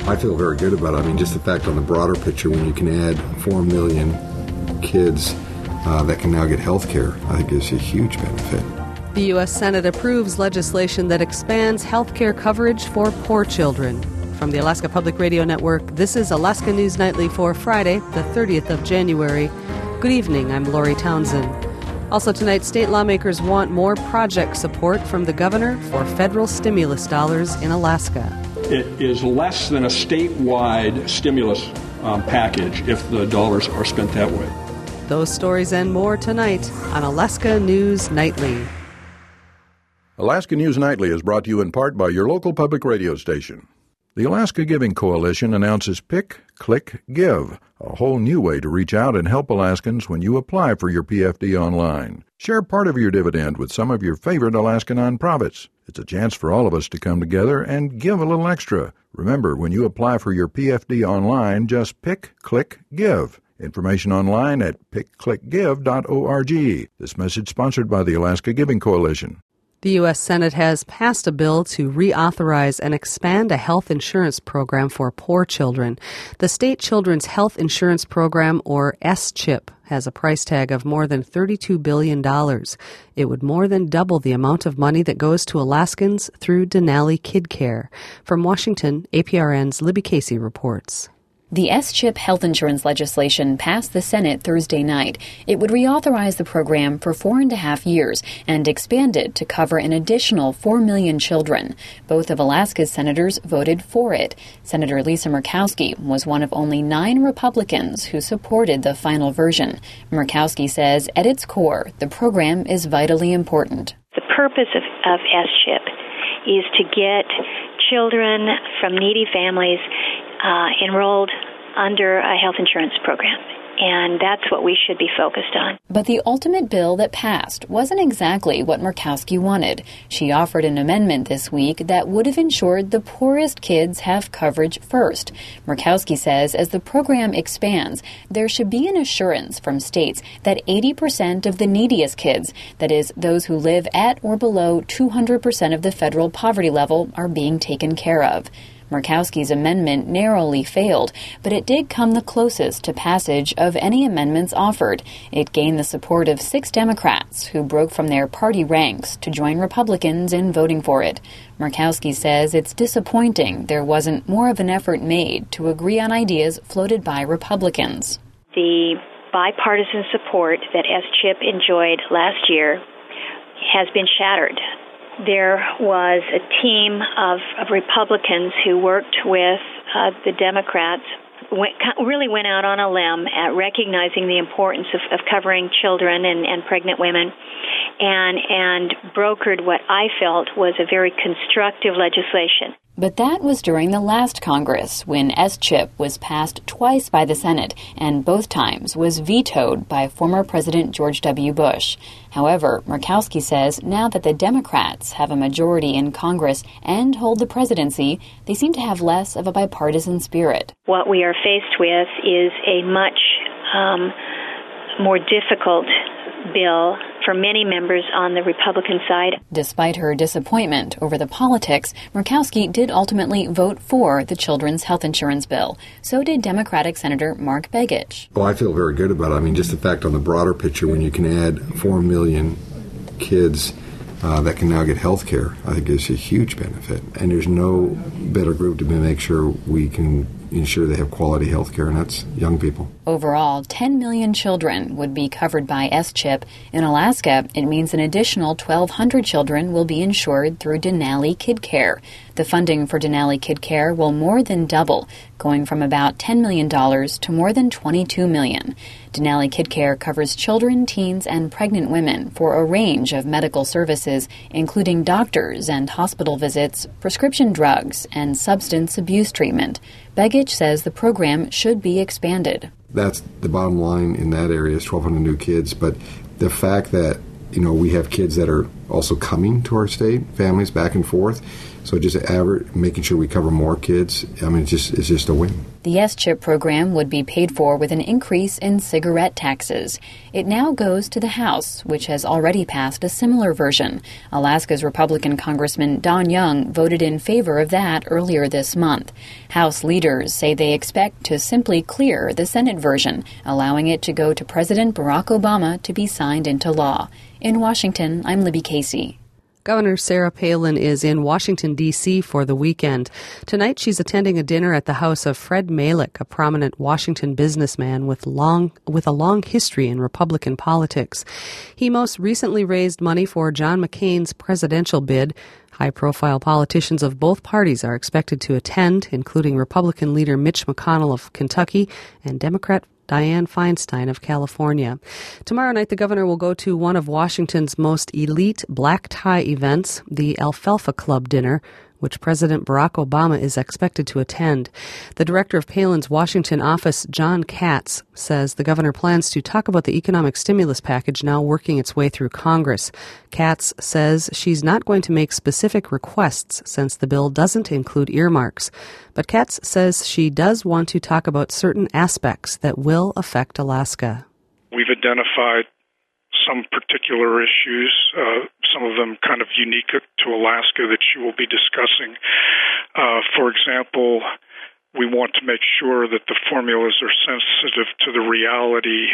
I feel very good about it. I mean, just the fact on the broader picture, when you can add 4 million kids that can now get health care, I think is a huge benefit. The U.S. Senate approves legislation that expands health care coverage for poor children. From the Alaska Public Radio Network, this is Alaska News Nightly for Friday, the 30th of January. Good evening, I'm Lori Townsend. Also tonight, state lawmakers want more project support from the governor for federal stimulus dollars in Alaska. It is less than a statewide stimulus package if the dollars are spent that way. Those stories and more tonight on Alaska News Nightly. Alaska News Nightly is brought to you in part by your local public radio station. The Alaska Giving Coalition announces Pick, Click, Give, a whole new way to reach out and help Alaskans when you apply for your PFD online. Share part of your dividend with some of your favorite Alaska nonprofits. It's a chance for all of us to come together and give a little extra. Remember, when you apply for your PFD online, just pick, click, give. Information online at pickclickgive.org. This message sponsored by the Alaska Giving Coalition. The U.S. Senate has passed a bill to reauthorize and expand a health insurance program for poor children. The State Children's Health Insurance Program, or SCHIP, has a price tag of more than $32 billion. It would more than double the amount of money that goes to Alaskans through Denali Kid Care. From Washington, APRN's Libby Casey reports. The SCHIP health insurance legislation passed the Senate Thursday night. It would reauthorize the program for 4.5 years and expand it to cover an additional 4 million children. Both of Alaska's senators voted for it. Senator Lisa Murkowski was one of only 9 Republicans who supported the final version. Murkowski says at its core, the program is vitally important. The purpose of SCHIP is to get children from needy families enrolled under a health insurance program. And that's what we should be focused on. But the ultimate bill that passed wasn't exactly what Murkowski wanted. She offered an amendment this week that would have ensured the poorest kids have coverage first. Murkowski says as the program expands, there should be an assurance from states that 80% of the neediest kids, that is, those who live at or below 200% of the federal poverty level, are being taken care of. Murkowski's amendment narrowly failed, but it did come the closest to passage of any amendments offered. It gained the support of 6 Democrats who broke from their party ranks to join Republicans in voting for it. Murkowski says it's disappointing there wasn't more of an effort made to agree on ideas floated by Republicans. The bipartisan support that SCHIP enjoyed last year has been shattered. There was a team of Republicans who worked with the Democrats, really went out on a limb at recognizing the importance of covering children and pregnant women, and brokered what I felt was a very constructive legislation. But that was during the last Congress, when SCHIP was passed twice by the Senate, and both times was vetoed by former President George W. Bush. However, Murkowski says now that the Democrats have a majority in Congress and hold the presidency, they seem to have less of a bipartisan spirit. What we are faced with is a much more difficult bill for many members on the Republican side. Despite her disappointment over the politics, Murkowski did ultimately vote for the children's health insurance bill. So did Democratic Senator Mark Begich. Well, I feel very good about it. I mean, just the fact on the broader picture, when you can add 4 million kids that can now get health care, I think is a huge benefit. And there's no better group to make sure we can ensure they have quality health care, and that's young people. Overall, 10 million children would be covered by SCHIP. In Alaska, it means an additional 1,200 children will be insured through Denali Kid Care. The funding for Denali Kid Care will more than double, going from about $10 million to more than $22 million. Denali Kid Care covers children, teens, and pregnant women for a range of medical services, including doctors and hospital visits, prescription drugs, and substance abuse treatment. Begich says the program should be expanded. That's the bottom line in that area is 1,200 new kids. But the fact that, we have kids that are also coming to our state, families back and forth. So just making sure we cover more kids, it's just a win. The S-CHIP program would be paid for with an increase in cigarette taxes. It now goes to the House, which has already passed a similar version. Alaska's Republican Congressman Don Young voted in favor of that earlier this month. House leaders say they expect to simply clear the Senate version, allowing it to go to President Barack Obama to be signed into law. In Washington, I'm Libby Casey. Governor Sarah Palin is in Washington, D.C. for the weekend. Tonight, she's attending a dinner at the house of Fred Malik, a prominent Washington businessman with a long history in Republican politics. He most recently raised money for John McCain's presidential bid. High-profile politicians of both parties are expected to attend, including Republican leader Mitch McConnell of Kentucky and Democrat Dianne Feinstein of California. Tomorrow night, the governor will go to one of Washington's most elite black tie events, the Alfalfa Club dinner, which President Barack Obama is expected to attend. The director of Palin's Washington office, John Katz, says the governor plans to talk about the economic stimulus package now working its way through Congress. Katz says she's not going to make specific requests since the bill doesn't include earmarks. But Katz says she does want to talk about certain aspects that will affect Alaska. We've identified some particular issues, some of them kind of unique to Alaska that she will be discussing. For example, we want to make sure that the formulas are sensitive to the reality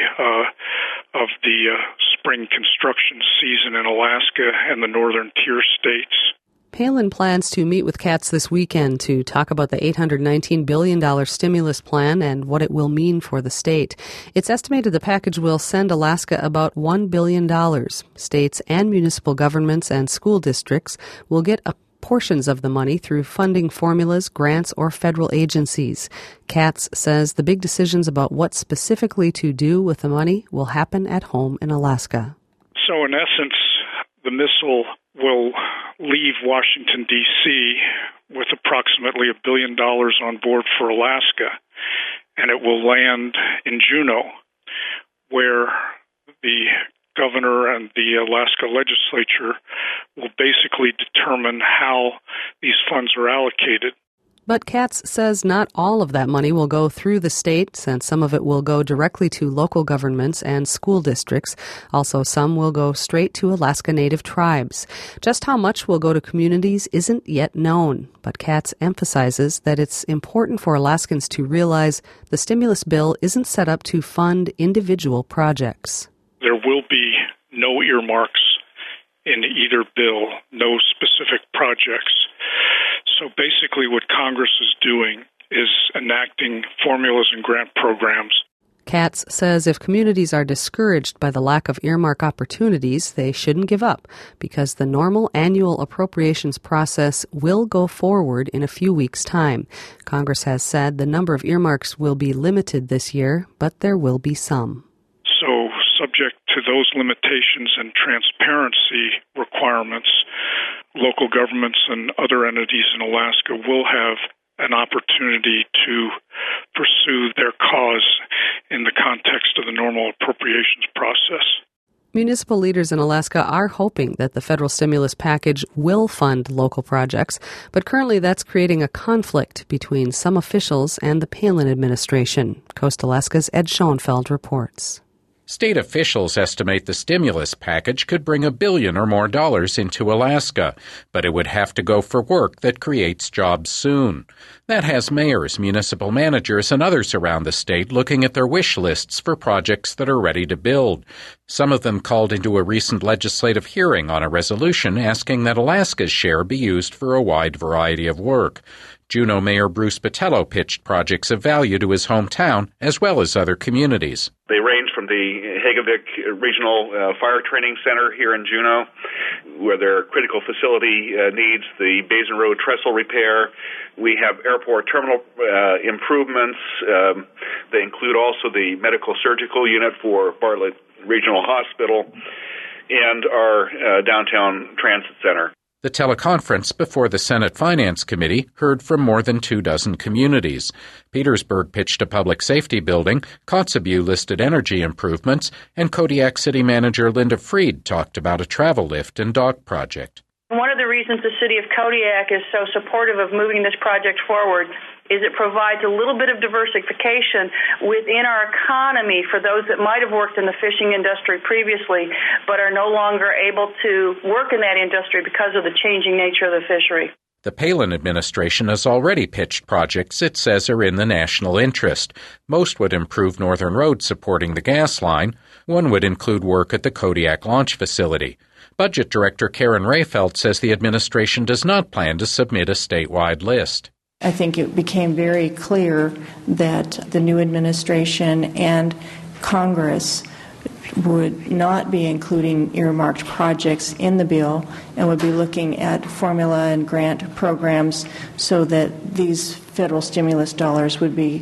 of the spring construction season in Alaska and the northern tier states. Palin plans to meet with Katz this weekend to talk about the $819 billion stimulus plan and what it will mean for the state. It's estimated the package will send Alaska about $1 billion. States and municipal governments and school districts will get portions of the money through funding formulas, grants, or federal agencies. Katz says the big decisions about what specifically to do with the money will happen at home in Alaska. So in essence, the missile will leave Washington, D.C. with approximately $1 billion on board for Alaska, and it will land in Juneau, where the governor and the Alaska legislature will basically determine how these funds are allocated. But Katz says not all of that money will go through the state, since some of it will go directly to local governments and school districts. Also, some will go straight to Alaska Native tribes. Just how much will go to communities isn't yet known, but Katz emphasizes that it's important for Alaskans to realize the stimulus bill isn't set up to fund individual projects. There will be no earmarks in either bill, no specific projects. So basically what Congress is doing is enacting formulas and grant programs. Katz says if communities are discouraged by the lack of earmark opportunities, they shouldn't give up, because the normal annual appropriations process will go forward in a few weeks' time. Congress has said the number of earmarks will be limited this year, but there will be some. So subject to those limitations and transparency requirements, local governments and other entities in Alaska will have an opportunity to pursue their cause in the context of the normal appropriations process. Municipal leaders in Alaska are hoping that the federal stimulus package will fund local projects, but currently that's creating a conflict between some officials and the Palin administration. Coast Alaska's Ed Schoenfeld reports. State officials estimate the stimulus package could bring $1 billion or more into Alaska, but it would have to go for work that creates jobs soon. That has mayors, municipal managers, and others around the state looking at their wish lists for projects that are ready to build. Some of them called into a recent legislative hearing on a resolution asking that Alaska's share be used for a wide variety of work. Juneau Mayor Bruce Botello pitched projects of value to his hometown as well as other communities. They range from the Hagevik Regional Fire Training Center here in Juneau, where there are critical facility needs, the Basin Road trestle repair. We have airport terminal improvements. They include also the medical surgical unit for Bartlett Regional Hospital and our downtown transit center. The teleconference before the Senate Finance Committee heard from more than 24 communities. Petersburg pitched a public safety building, Kotzebue listed energy improvements, and Kodiak City Manager Linda Freed talked about a travel lift and dock project. One of the reasons the city of Kodiak is so supportive of moving this project forward is it provides a little bit of diversification within our economy for those that might have worked in the fishing industry previously but are no longer able to work in that industry because of the changing nature of the fishery. The Palin administration has already pitched projects it says are in the national interest. Most would improve Northern Road supporting the gas line. One would include work at the Kodiak launch facility. Budget Director Karen Rayfeld says the administration does not plan to submit a statewide list. I think it became very clear that the new administration and Congress would not be including earmarked projects in the bill and would be looking at formula and grant programs so that these federal stimulus dollars would be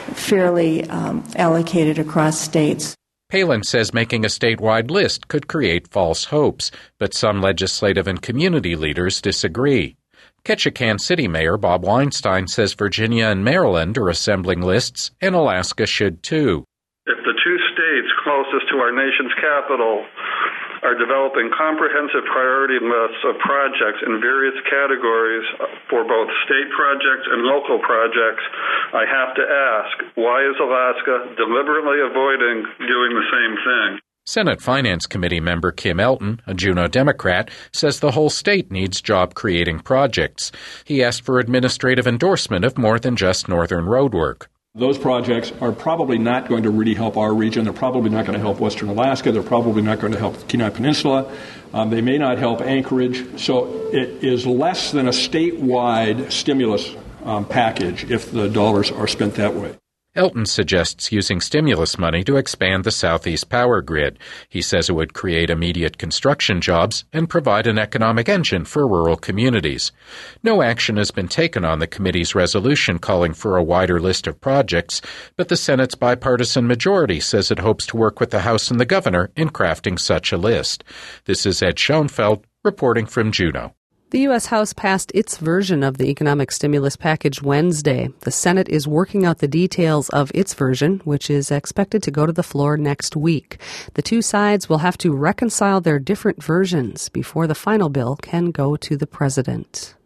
fairly allocated across states. Palin says making a statewide list could create false hopes, but some legislative and community leaders disagree. Ketchikan City Mayor Bob Weinstein says Virginia and Maryland are assembling lists, and Alaska should too. If the two states closest to our nation's capital are developing comprehensive priority lists of projects in various categories for both state projects and local projects, I have to ask, why is Alaska deliberately avoiding doing the same thing? Senate Finance Committee member Kim Elton, a Juneau Democrat, says the whole state needs job-creating projects. He asked for administrative endorsement of more than just Northern Road work. Those projects are probably not going to really help our region. They're probably not going to help Western Alaska. They're probably not going to help the Kenai Peninsula. They may not help Anchorage. So it is less than a statewide stimulus package if the dollars are spent that way. Elton suggests using stimulus money to expand the Southeast power grid. He says it would create immediate construction jobs and provide an economic engine for rural communities. No action has been taken on the committee's resolution calling for a wider list of projects, but the Senate's bipartisan majority says it hopes to work with the House and the governor in crafting such a list. This is Ed Schoenfeld reporting from Juneau. The U.S. House passed its version of the economic stimulus package Wednesday. The Senate is working out the details of its version, which is expected to go to the floor next week. The two sides will have to reconcile their different versions before the final bill can go to the president.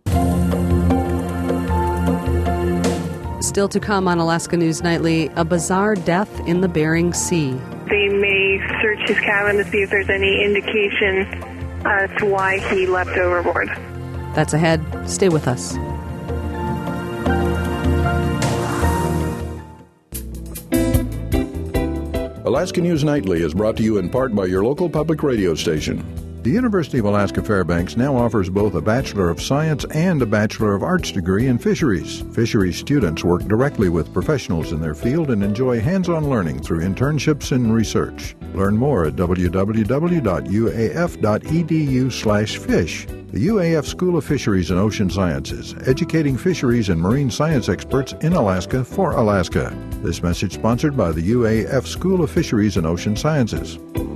Still to come on Alaska News Nightly, a bizarre death in the Bering Sea. They may search his cabin to see if there's any indication as to why he leapt overboard. That's ahead. Stay with us. Alaska News Nightly is brought to you in part by your local public radio station. The University of Alaska Fairbanks now offers both a Bachelor of Science and a Bachelor of Arts degree in fisheries. Fisheries students work directly with professionals in their field and enjoy hands-on learning through internships and research. Learn more at www.uaf.edu/fish. The UAF School of Fisheries and Ocean Sciences, educating fisheries and marine science experts in Alaska for Alaska. This message sponsored by the UAF School of Fisheries and Ocean Sciences.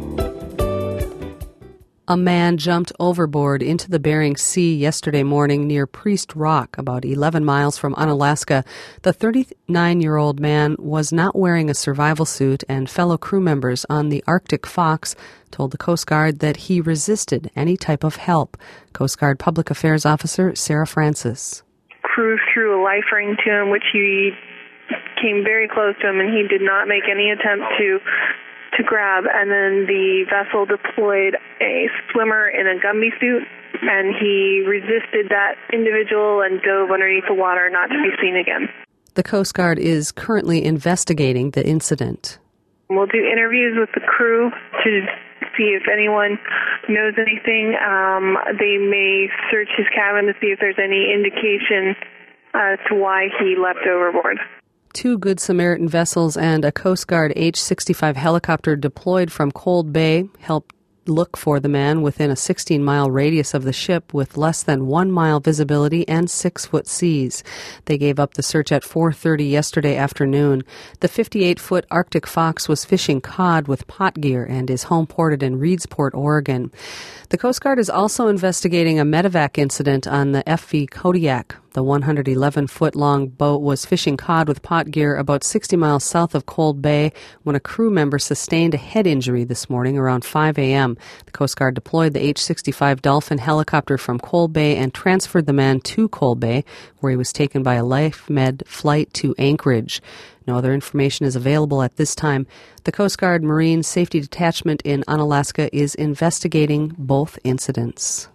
A man jumped overboard into the Bering Sea yesterday morning near Priest Rock, about 11 miles from Unalaska. The 39-year-old man was not wearing a survival suit, and fellow crew members on the Arctic Fox told the Coast Guard that he resisted any type of help. Coast Guard Public Affairs Officer Sarah Francis. Crew threw a life ring to him, which he came very close to him, and he did not make any attempt to grab, and then the vessel deployed a swimmer in a Gumby suit, and he resisted that individual and dove underneath the water not to be seen again. The Coast Guard is currently investigating the incident. We'll do interviews with the crew to see if anyone knows anything. They may search his cabin to see if there's any indication as to why he leapt overboard. 2 Good Samaritan vessels and a Coast Guard H-65 helicopter deployed from Cold Bay helped look for the man within a 16-mile radius of the ship with less than 1 mile visibility and 6-foot seas. They gave up the search at 4:30 yesterday afternoon. The 58-foot Arctic fox was fishing cod with pot gear and is home ported in Reedsport, Oregon. The Coast Guard is also investigating a medevac incident on the FV Kodiak. The 111-foot-long boat was fishing cod with pot gear about 60 miles south of Cold Bay when a crew member sustained a head injury this morning around 5 a.m. The Coast Guard deployed the H-65 Dolphin helicopter from Cold Bay and transferred the man to Cold Bay, where he was taken by a Life Med flight to Anchorage. No other information is available at this time. The Coast Guard Marine Safety Detachment in Unalaska is investigating both incidents.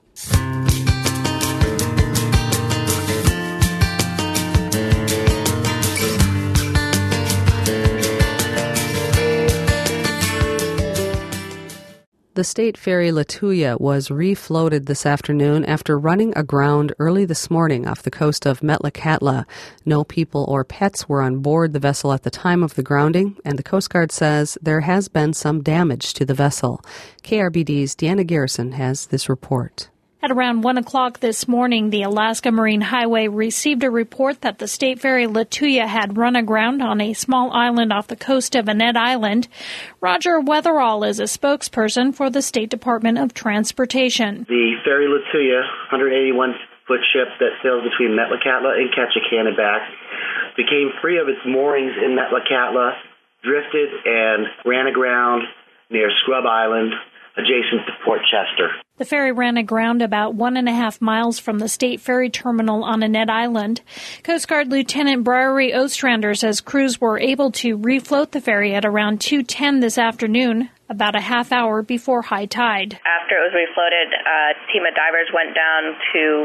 The state ferry Lituya was refloated this afternoon after running aground early this morning off the coast of Metlakatla. No people or pets were on board the vessel at the time of the grounding, and the Coast Guard says there has been some damage to the vessel. KRBD's Deanna Garrison has this report. At around 1 o'clock this morning, the Alaska Marine Highway received a report that the state ferry Lituya had run aground on a small island off the coast of Annette Island. Roger Weatherall is a spokesperson for the State Department of Transportation. The ferry Lituya, 181-foot ship that sails between Metlakatla and Ketchikan and back, became free of its moorings in Metlakatla, drifted and ran aground near Scrub Island, adjacent to Port Chester. The ferry ran aground about 1.5 miles from the state ferry terminal on Annette Island. Coast Guard Lieutenant Briary Ostrander says crews were able to refloat the ferry at around 2:10 this afternoon, about a half hour before high tide. After it was refloated, a team of divers went down to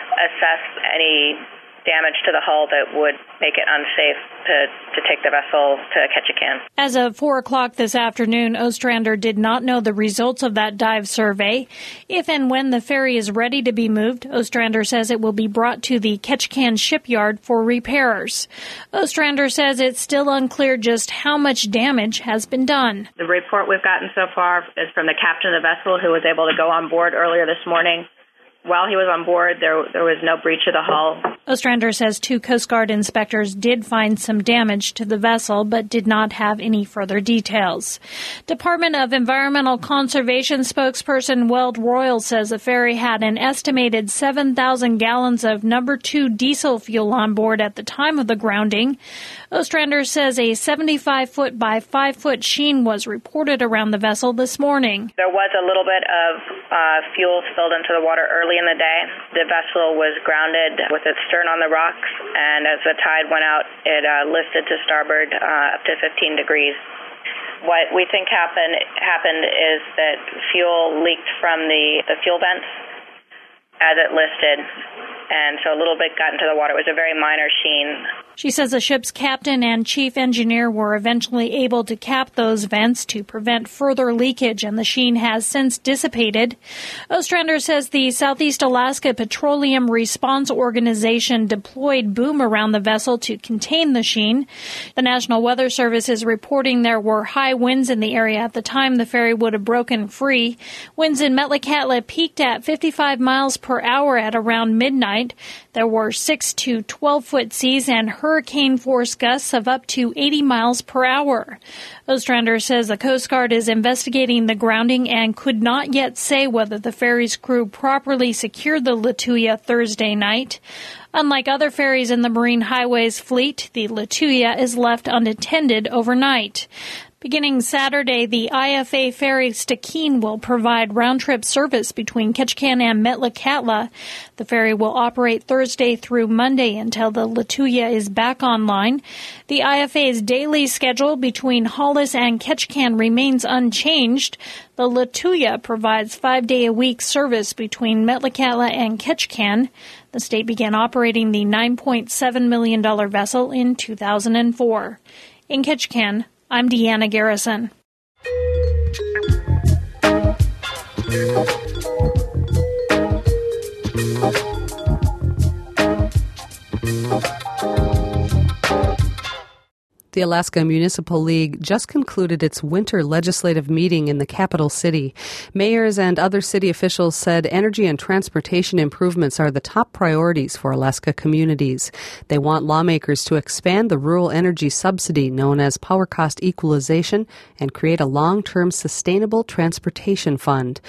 assess any damage to the hull that would make it unsafe to take the vessel to Ketchikan. As of 4 o'clock this afternoon, Ostrander did not know the results of that dive survey. If and when the ferry is ready to be moved, Ostrander says it will be brought to the Ketchikan shipyard for repairs. Ostrander says it's still unclear just how much damage has been done. The report we've gotten so far is from the captain of the vessel, who was able to go on board earlier this morning. While he was on board, there was no breach of the hull. Ostrander says 2 Coast Guard inspectors did find some damage to the vessel, but did not have any further details. Department of Environmental Conservation spokesperson Weld Royal says the ferry had an estimated 7,000 gallons of number 2 diesel fuel on board at the time of the grounding. Ostrander says a 75-foot by 5-foot sheen was reported around the vessel this morning. There was a little bit of fuel spilled into the water early in the day. The vessel was grounded with its stern on the rocks, and as the tide went out, it lifted to starboard up to 15 degrees. What we think happened is that fuel leaked from the fuel vents as it listed, and so a little bit got into the water. It was a very minor sheen. She says the ship's captain and chief engineer were eventually able to cap those vents to prevent further leakage, and the sheen has since dissipated. Ostrander says the Southeast Alaska Petroleum Response Organization deployed boom around the vessel to contain the sheen. The National Weather Service is reporting there were high winds in the area at the time the ferry would have broken free. Winds in Metlakatla peaked at 55 miles per hour at around midnight. There were 6 to 12-foot seas and hurricane-force gusts of up to 80 miles per hour. Ostrander says the Coast Guard is investigating the grounding and could not yet say whether the ferry's crew properly secured the Lituya Thursday night. Unlike other ferries in the Marine Highways fleet, the Lituya is left unattended overnight. Beginning Saturday, the IFA ferry Stikine will provide round-trip service between Ketchikan and Metlakatla. The ferry will operate Thursday through Monday until the Lituya is back online. The IFA's daily schedule between Hollis and Ketchikan remains unchanged. The Lituya provides 5-day-a-week service between Metlakatla and Ketchikan. The state began operating the $9.7 million vessel in 2004. In Ketchikan, I'm Deanna Garrison. The Alaska Municipal League just concluded its winter legislative meeting in the capital city. Mayors and other city officials said energy and transportation improvements are the top priorities for Alaska communities. They want lawmakers to expand the rural energy subsidy known as power cost equalization and create a long-term sustainable transportation fund.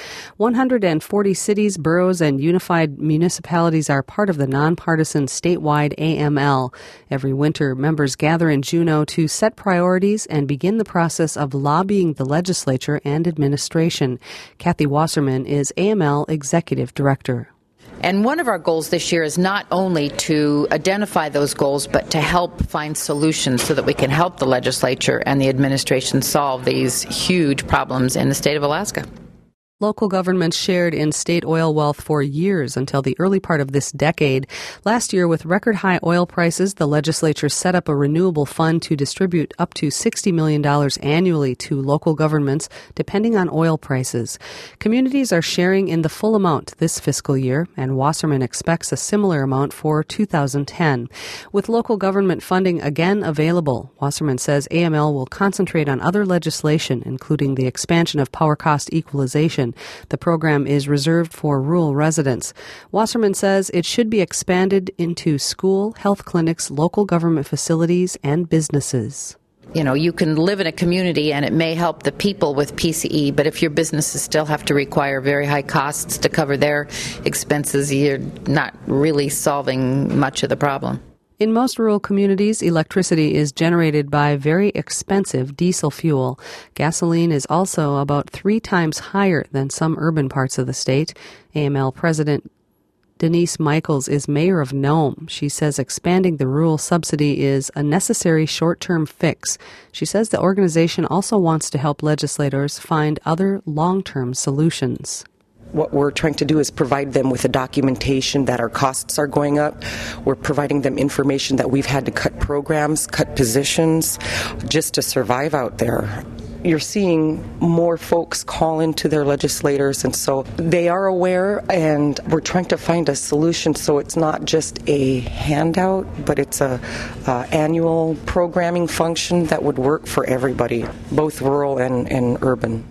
140 cities, boroughs, and unified municipalities are part of the nonpartisan statewide AML. Every winter, members gather in Juneau to set priorities and begin the process of lobbying the legislature and administration. Kathy Wasserman is AML Executive Director. And one of our goals this year is not only to identify those goals, but to help find solutions so that we can help the legislature and the administration solve these huge problems in the state of Alaska. Local governments shared in state oil wealth for years until the early part of this decade. Last year, with record high oil prices, the legislature set up a renewable fund to distribute up to $60 million annually to local governments, depending on oil prices. Communities are sharing in the full amount this fiscal year, and Wasserman expects a similar amount for 2010. With local government funding again available, Wasserman says AML will concentrate on other legislation, including the expansion of power cost equalization. The program is reserved for rural residents. Wasserman says it should be expanded into school, health clinics, local government facilities, and businesses. You know, you can live in a community and it may help the people with PCE, but if your businesses still have to require very high costs to cover their expenses, you're not really solving much of the problem. In most rural communities, electricity is generated by very expensive diesel fuel. Gasoline is also about 3 times higher than some urban parts of the state. AML President Denise Michaels is mayor of Nome. She says expanding the rural subsidy is a necessary short-term fix. She says the organization also wants to help legislators find other long-term solutions. What we're trying to do is provide them with the documentation that our costs are going up. We're providing them information that we've had to cut programs, cut positions, just to survive out there. You're seeing more folks call into their legislators, and so they are aware, and we're trying to find a solution so it's not just a handout, but it's a annual programming function that would work for everybody, both rural and urban.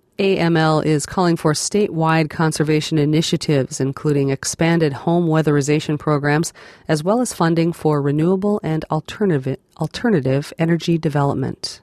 AML is calling for statewide conservation initiatives, including expanded home weatherization programs, as well as funding for renewable and alternative energy development.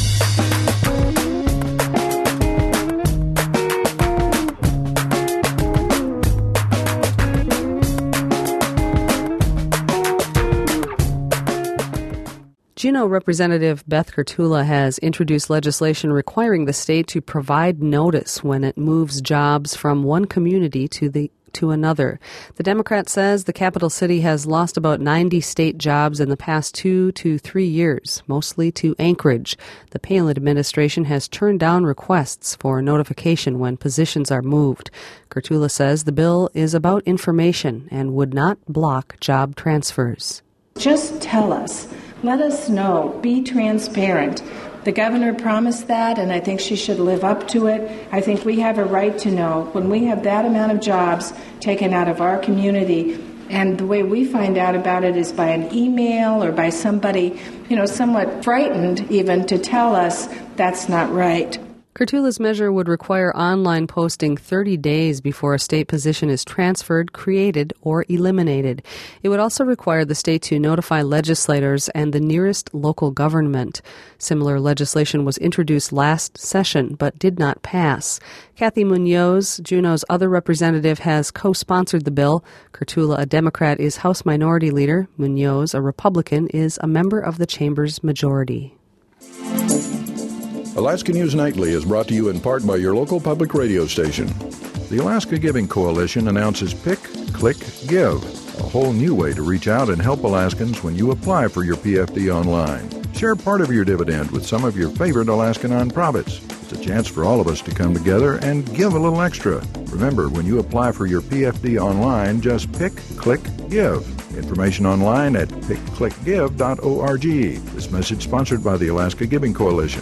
Juneau Representative Beth Kurtula has introduced legislation requiring the state to provide notice when it moves jobs from one community to another. The Democrat says the capital city has lost about 90 state jobs in the past 2 to 3 years, mostly to Anchorage. The Palin administration has turned down requests for notification when positions are moved. Kurtula says the bill is about information and would not block job transfers. Just tell us. Let us know. Be transparent. The governor promised that, and I think she should live up to it. I think we have a right to know when we have that amount of jobs taken out of our community, and the way we find out about it is by an email or by somebody, somewhat frightened even to tell us that's not right. Kurtula's measure would require online posting 30 days before a state position is transferred, created, or eliminated. It would also require the state to notify legislators and the nearest local government. Similar legislation was introduced last session but did not pass. Kathy Munoz, Juneau's other representative, has co-sponsored the bill. Kurtula, a Democrat, is House Minority Leader. Munoz, a Republican, is a member of the chamber's majority. Alaska News Nightly is brought to you in part by your local public radio station. The Alaska Giving Coalition announces Pick, Click, Give, a whole new way to reach out and help Alaskans when you apply for your PFD online. Share part of your dividend with some of your favorite Alaska nonprofits. It's a chance for all of us to come together and give a little extra. Remember, when you apply for your PFD online, just pick, click, give. Information online at pickclickgive.org. This message sponsored by the Alaska Giving Coalition.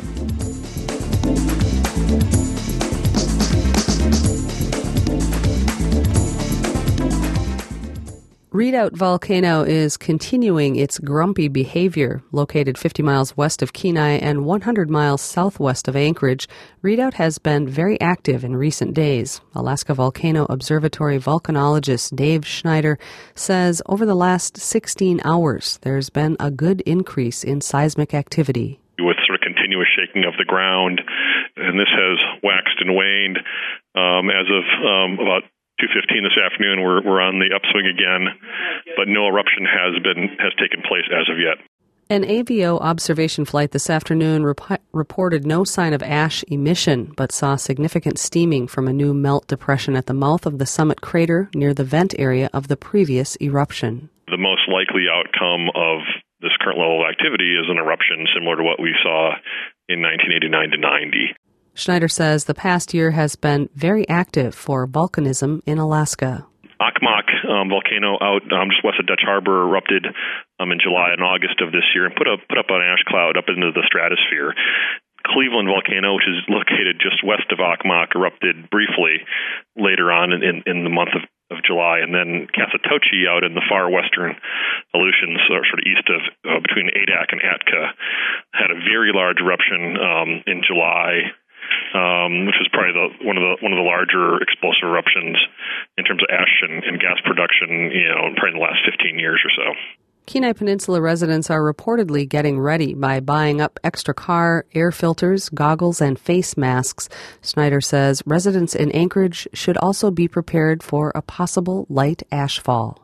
Redoubt Volcano is continuing its grumpy behavior. Located 50 miles west of Kenai and 100 miles southwest of Anchorage, Redoubt has been very active in recent days. Alaska Volcano Observatory volcanologist Dave Schneider says over the last 16 hours, there's been a good increase in seismic activity. With sort of continuous shaking of the ground, and this has waxed and waned as of about 2:15 this afternoon. We're on the upswing again, but no eruption has taken place as of yet. An AVO observation flight this afternoon reported no sign of ash emission, but saw significant steaming from a new melt depression at the mouth of the summit crater near the vent area of the previous eruption. The most likely outcome of this current level of activity is an eruption similar to what we saw in 1989 to 90. Schneider says the past year has been very active for volcanism in Alaska. Akmak volcano out just west of Dutch Harbor erupted in July and August of this year and put up an ash cloud up into the stratosphere. Cleveland volcano, which is located just west of Akmak, erupted briefly later on in the month of July, and then Kasatochi out in the far western Aleutians, sort of east of between Adak and Atka, had a very large eruption in July. Which is probably one of the larger explosive eruptions in terms of ash and gas production, probably in the last 15 years or so. Kenai Peninsula residents are reportedly getting ready by buying up extra car, air filters, goggles, and face masks. Schneider says residents in Anchorage should also be prepared for a possible light ash fall.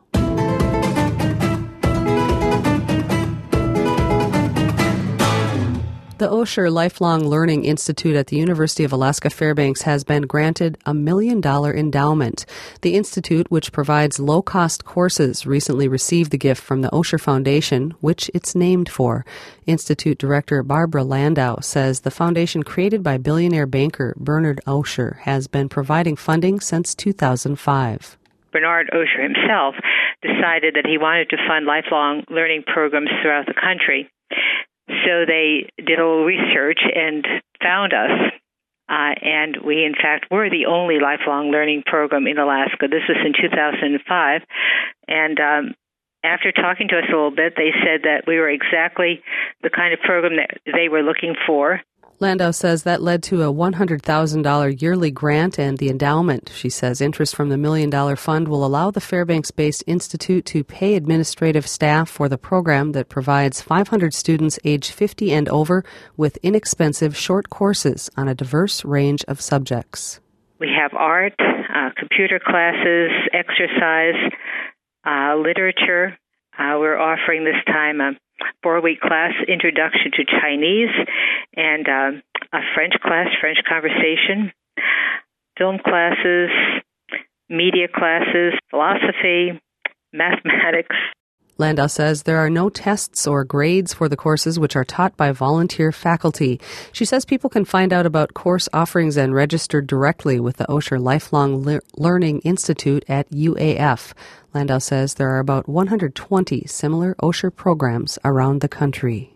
The Osher Lifelong Learning Institute at the University of Alaska Fairbanks has been granted a $1 million endowment. The institute, which provides low-cost courses, recently received the gift from the Osher Foundation, which it's named for. Institute Director Barbara Landau says the foundation, created by billionaire banker Bernard Osher, has been providing funding since 2005. Bernard Osher himself decided that he wanted to fund lifelong learning programs throughout the country. So they did a little research and found us, and we, in fact, were the only lifelong learning program in Alaska. This was in 2005, and after talking to us a little bit, they said that we were exactly the kind of program that they were looking for. Landau says that led to a $100,000 yearly grant and the endowment. She says interest from the $1 million fund will allow the Fairbanks-based institute to pay administrative staff for the program that provides 500 students age 50 and over with inexpensive short courses on a diverse range of subjects. We have art, computer classes, exercise, literature. We're offering this time a 4-week class, Introduction to Chinese, and a French class, French conversation, film classes, media classes, philosophy, mathematics. Landau says there are no tests or grades for the courses, which are taught by volunteer faculty. She says people can find out about course offerings and register directly with the Osher Lifelong Learning Institute at UAF. Landau says there are about 120 similar Osher programs around the country.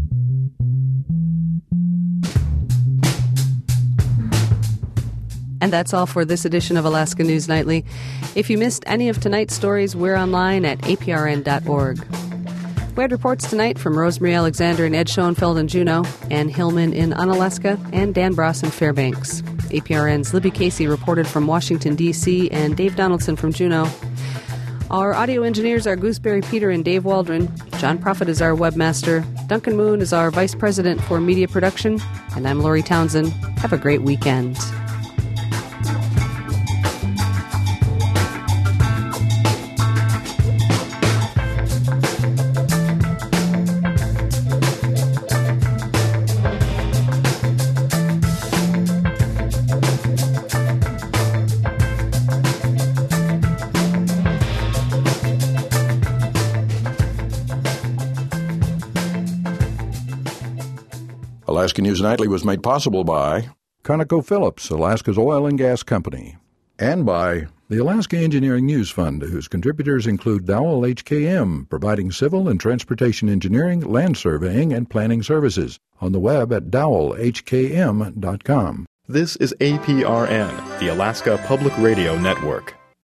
And that's all for this edition of Alaska News Nightly. If you missed any of tonight's stories, we're online at aprn.org. We had reports tonight from Rosemary Alexander and Ed Schoenfeld in Juneau, Ann Hillman in Unalaska, and Dan Bross in Fairbanks. APRN's Libby Casey reported from Washington, D.C., and Dave Donaldson from Juneau. Our audio engineers are Gooseberry Peter and Dave Waldron. John Prophet is our webmaster. Duncan Moon is our vice president for media production. And I'm Lori Townsend. Have a great weekend. Alaska News Nightly was made possible by ConocoPhillips, Alaska's oil and gas company, and by the Alaska Engineering News Fund, whose contributors include Dowell HKM, providing civil and transportation engineering, land surveying, and planning services, on the web at dowellhkm.com. This is APRN, the Alaska Public Radio Network.